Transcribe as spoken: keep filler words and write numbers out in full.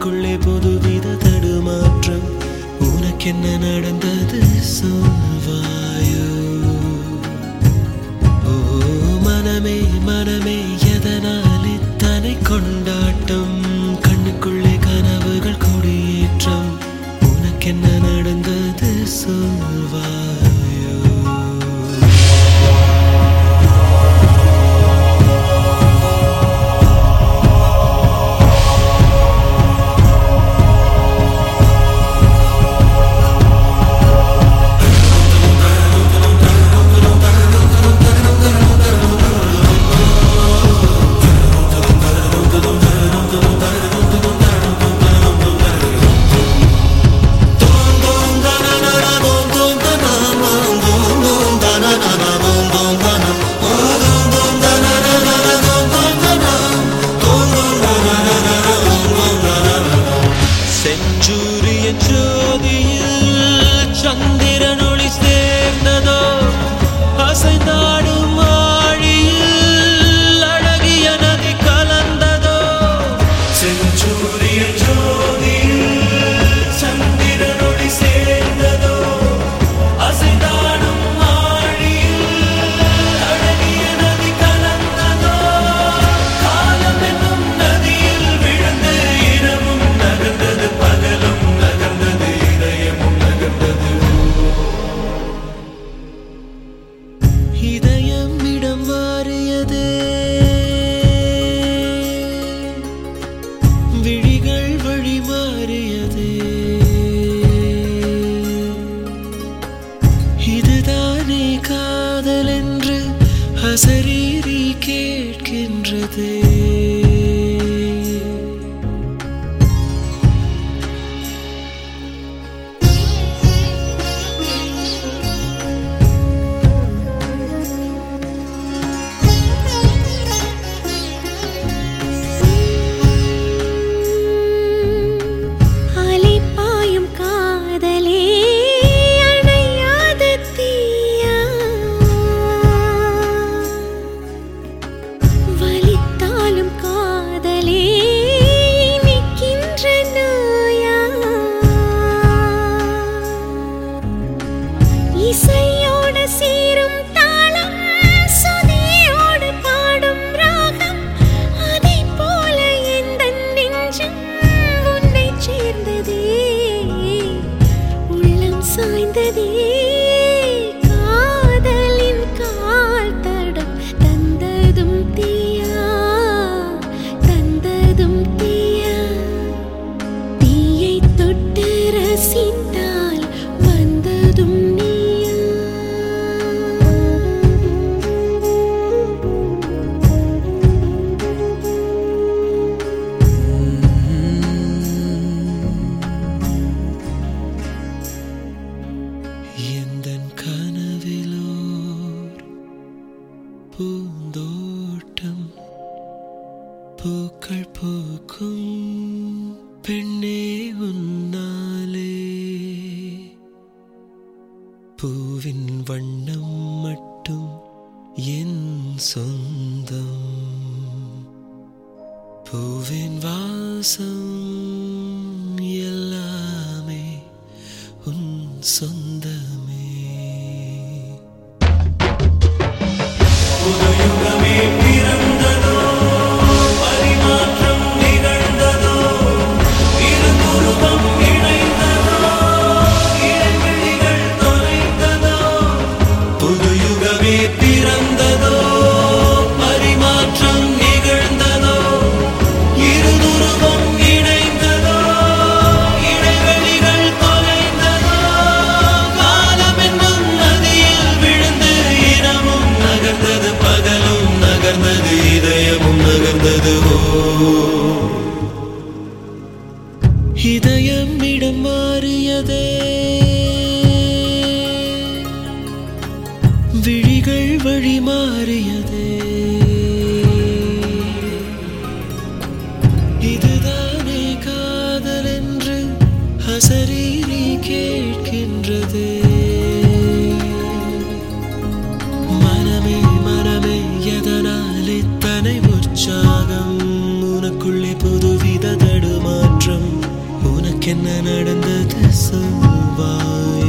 கண்ணுக்குள்ளே புதுவித தடுமாற்றம். உனக்கென்ன நடந்தது சொல்வாயோ? ஓ மனமே மனமே எதனால் இத்தனை கொண்டாட்டம்? கண்ணுக்குள்ளே கனவுகள் கொடியேற்றம். உனக்கென்ன நடந்தது சொல்வாயோ? ஜோதியில் சந்திரன் ஒளி சேர்ந்ததோ, அசைந்தாடும் ஆழியில் அழகிய நதி கலந்ததோ. செஞ்சூரிய ஜோதியில் சந்திரன் ஒளி சேர்ந்ததோ, அசைந்தாடும் ஆழியில் அழகிய நதி கலந்ததோ. காலம் என்னும் நதியில் விழுந்து இரவும் நகர்ந்தது, பகலும் இதயம் இடம் மாறியதே, விழிகள் வழி மாறியதே. இதுதானே காதல் என்று அசரீரி கேட்கின்றதே. இசையோடு சீரும் தாளம், சுதியோடு பாடும் ராகம், அதை போல எந்தன் நெஞ்சம் உன்னை சேர்ந்ததே, உள்ளம் சாய்ந்ததே. காதலின் கால் தடம் தந்ததும் தீயா, தந்ததும் தீயா. தீயை தொட்டு ரசித்தால் வந்ததும் பூந்தோட்டம் பூக்கள் பூக்கும் பெண்ணே உன்னாலே. பூவின் வண்ணம் மட்டும் என் சொந்தம், பூவின் வாசம் எல்லாமே உன் சொந்தமே. புதுயுகமே பிறந்ததோ, பரிமாற்றம் நிகழ்ந்ததோ, இருதுருவம் இணைந்ததோ, இடைவெளிகள் தொலைந்ததோ. புதுயுகமே பிறந்ததோ, பரிமாற்றம் நிகழ்ந்ததோ, இருதுருவம் இணைந்ததோ, இடைவெளிகள் தொலைந்ததோ. காலம் என்னும் நதியில் விழுந்து இரவும் நகர்ந்தது, பகலும் நகர்ந்தது, இதயமும் நகர்ந்தது. இதயம் இடம் மாறியதே, விழிகள் வழி மாறியதே. இதுதானே காதல் என்று அசரீரி கேட்கின்றதே. மனமே மனமே எதனால் இத்தனை உற்சாகம்? உனக்குள்ளே புதுவித தடுமாற்றம். என்ன நடந்தது சொல்வாய்